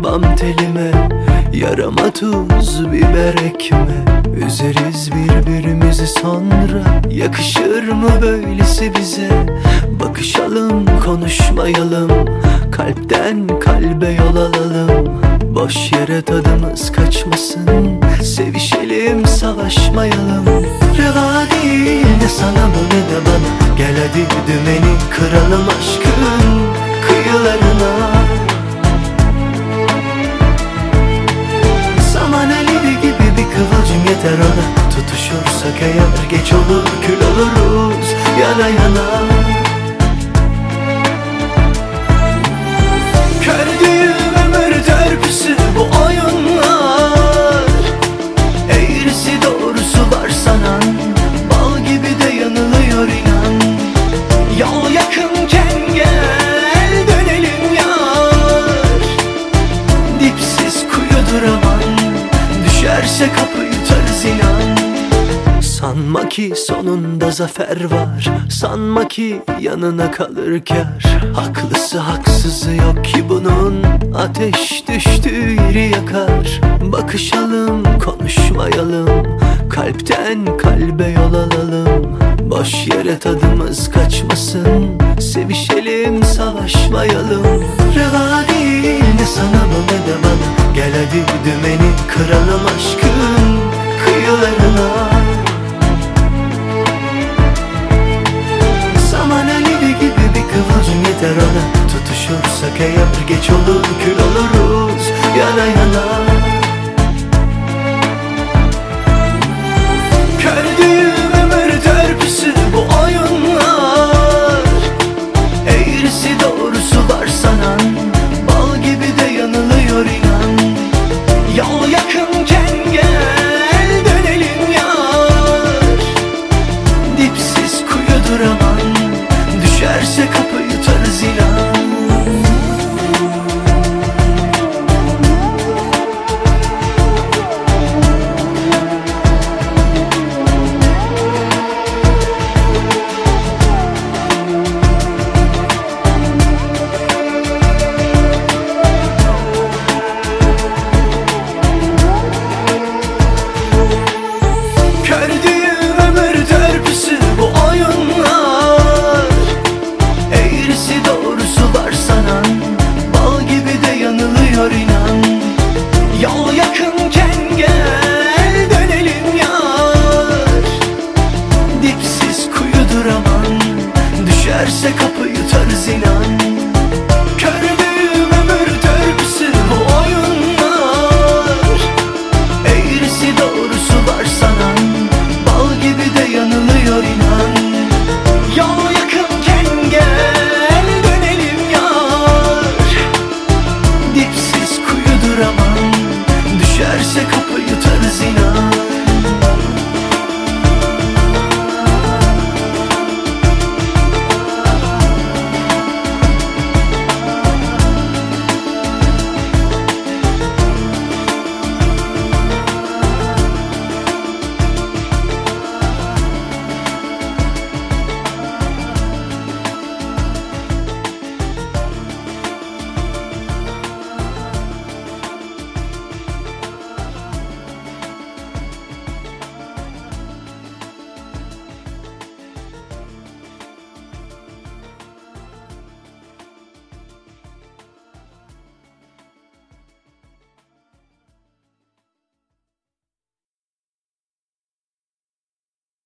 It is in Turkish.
bam telime, yarama tuz biber ekme. Üzeriz birbirimizi sonra, yakışır mı böylesi bize? Bakışalım, konuşmayalım, kalpten kalbe yol alalım. Boş yere tadımız kaçmasın, sevişelim, savaşmayalım. Reva değil ne sana bu ne de bana, gel hadi dümeni kıralım aşkın kıyılarına. Saman alevi gibi bir kıvılcım yeter ona, tutuşursak eğer geç olur kül oluruz yana yana. Kördüğüm ömür törpüsü bu oyunlar, eğrisi doğrusu var sanan, bal gibi de yanılıyor inan. Yol yakınken gel dönelim yar, dipsiz kuyudur aman, düşerse kapı yutarız inan. Sanma ki sonunda zafer var, sanma ki yanına kalır kâr. Haklısı haksızı yok ki bunun, ateş düştüğü yeri yakar. Bakışalım, konuşmayalım, kalpten kalbe yol alalım. Boş yere tadımız kaçmasın, sevişelim, savaşmayalım. Reva değil ne sana bu ne de bana, gel hadi dümeni kıralım aşkın kıyılarına. Saman alevi gibi bir kıvılcım yeter ona, tutuşursak eğer geç olur kül oluruz yana yana. Kördüğüm ömür törpüsü bu oyunlar, eğrisi doğrusu var sanan, bal gibi de yanılıyor inan. Yol yakınken gel dönelim yar, dipsiz kuyudur aman, düşerse kapı yutarız inan. Kördüğüm ömür törpüsü bu oyunlar, eğrisi doğrusu var sanan, bal gibi de yanılıyor inan. Yol yakınken gel dönelim yar, dipsiz kuyudur aman, düşerse kapı yutarız inan. Kördüğüm ömür törpüsü bu oyunlar, eğrisi doğrusu var sanan, bal gibi de yanılıyor inan. Yol yakınken gel dönelim yar, dipsiz kuyudur aman, düşerse